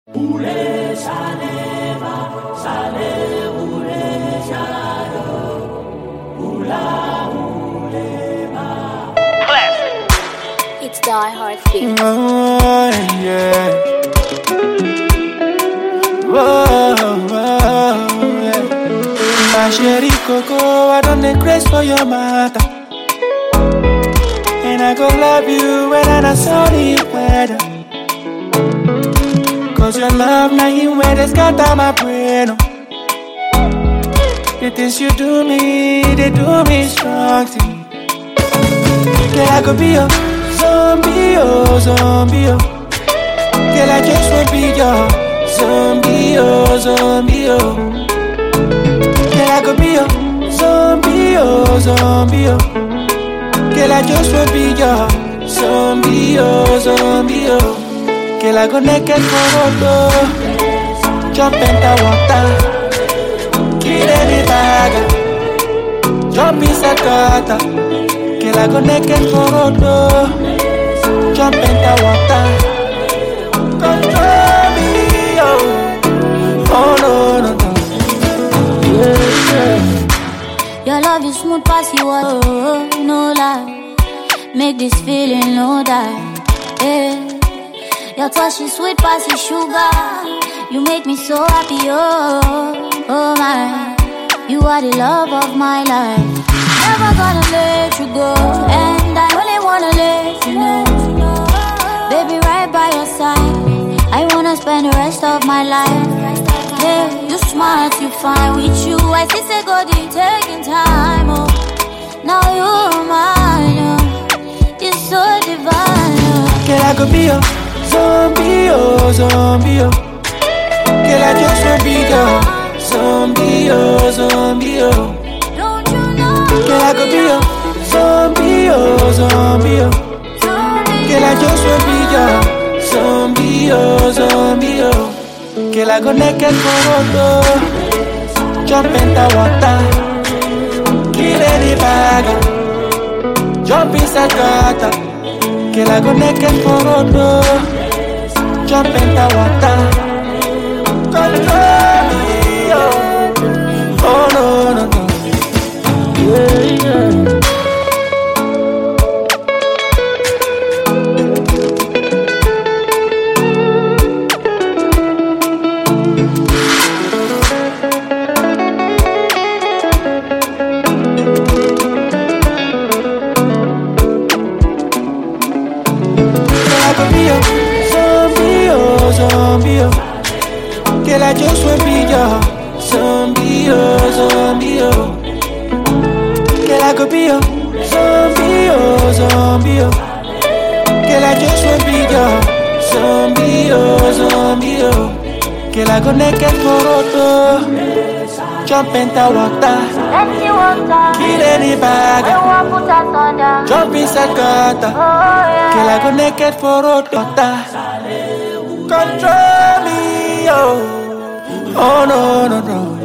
Ule saleva, sale ule shado, ula ulema. Classic. It's Die Hard Feet. Oh, yeah. Whoa, whoa, yeah. My sherry coco, I don't need grace for your matter. And I go love you when I not sorry weather. Cause your love now you where they scatter my brain. The things you do me, they do me strong thing. Girl, I could be a zombie, oh, zombie, oh. Girl, I just wanna be your zombie, oh, zombie, oh. Girl, I could be a zombie, oh, zombie, oh. Girl, I just wanna be your zombie, oh, zombie, oh. Girl, I go naked for road, jump in the water, kill any bagger, jump inside gutter. Girl, I go naked for road, jump in the water, control me, oh no, no, no, yeah. Your love is smooth past you, oh, no lie. Make this feeling no die, yeah. Your touch is sweet past the sugar. You make me so happy, oh, oh my. You are the love of my life. Never gonna let you go, and I only wanna let you know. Baby, right by your side, I wanna spend the rest of my life. Yeah, you smart, you fine. With you, I see say God, you taking time, oh. Now you're mine, oh. You're so divine, oh. Girl, I could be a zombie, oh, zombie, oh. Girl, I just wanna be your zombie, oh, zombie, oh. Don't you know? Girl, I could be a zombie, oh, zombie, oh. Girl, I just wanna be your zombie, oh, zombie, oh. Girl, I go naked for road, jump in the water, kill any bagger, jump inside gutter. Girl, I go naked for road, jump in the water, control me, oh no, no, no, yeah, yeah. Zombie, oh. Girl, I just wanna be your zombie, oh, zombie, oh. Girl, I could be your zombie, oh, zombie, oh. Girl, I just wanna be your zombie, oh, zombie, oh. Girl, I go naked for road, jump in the water, kill any bagger, jump inside gutter. Girl, I go naked for road, control me, oh no, no, no.